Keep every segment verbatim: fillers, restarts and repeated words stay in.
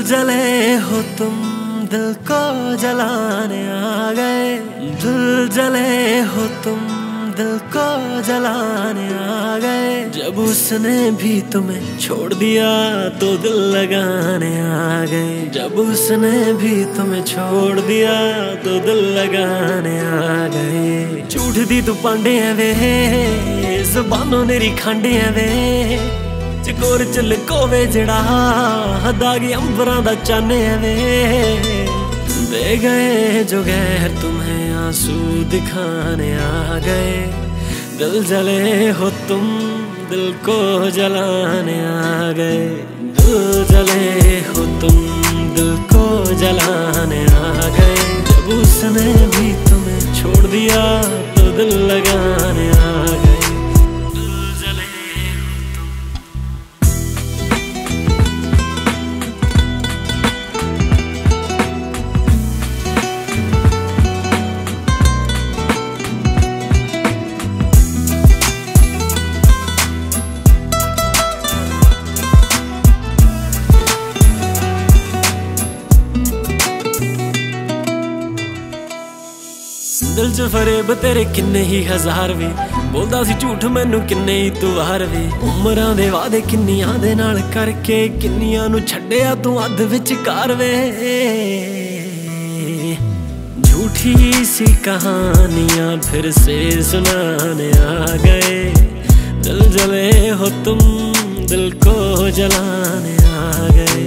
जले हो तुम दिल को जलाने आ गए। दिल जले हो तुम दिल को जलाने आ गए। जब उसने भी तुम्हें छोड़ दिया तो दिल लगाने आ गए। जब उसने भी तुम्हें छोड़ दिया तो दिल लगाने आ गए। झूठ दी तू पांडे वे ज़बानों नेरी खांडे वे। चकोर चल कोवे जड़ा दागी अंबरां दा चाने वे। दे गए जो गैर तुम्हें आंसू दिखाने आ गए। दिल जले हो तुम दिल को जलाने आ गए। दिल जले हो तुम दिल को जलाने आ गए। जब उसने भी तुम्हें छोड़ दिया तो दिल लगाने आ गए। दिल च फरेब तेरे किन्ने ही हजार वे। बोलदा सी झूठ मैनू किन्ने ही तू वार वे। उमरां दे वादे किन्नियां दे नाल करके किन्नियां नू छड्डिया तू अध विचकार वे। झूठी सी कहानियां फिर से सुनाने आ गए। दिल जले हो तुम दिल को जलाने आ गए।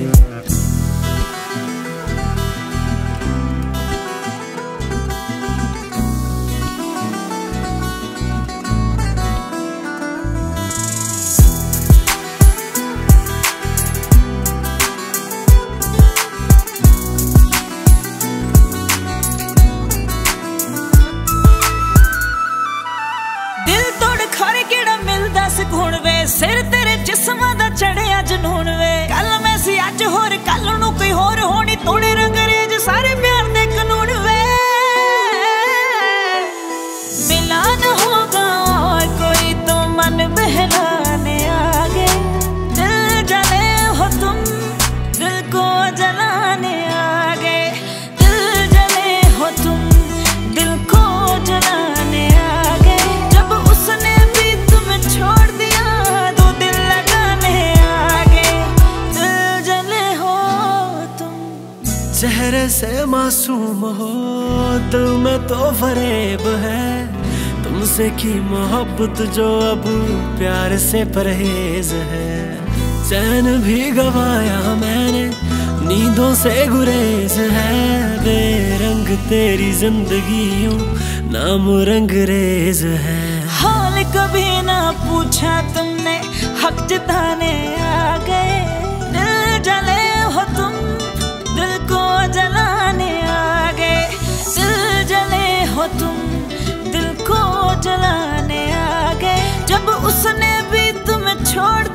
सुकून वे सिर तेरे जिस्मां दा चढ़िया जनून वे। कल मैं सी अज होर कल नू कोई होर होनी। तोड़े रंगरेज सारे प्यार दे कानून वे। मिलान होगा और कोई तो मन बहलाने आ गए। दिल जले हो तुम दिल को जलाने आ गए। दिल जले हो तुम दिल को जलाने आ गए। जब उसने भी तुम्हें छोड़ चेहरे से मासूम हो दिल में तो फरेब है। तुमसे की मोहब्बत जो अब प्यार से परहेज है। चैन भी गवाया मैंने नींदों से गुरेज है। बेरंग तेरी जिंदगी यूं नाम रंगरेज है। हाल कभी ना पूछा तुमने हक जताने आ गए। दिल जले हो तुम दिल को जलाने आ गए। दिल जले हो तुम दिल को जलाने आ गए। जब उसने भी तुम्हें छोड़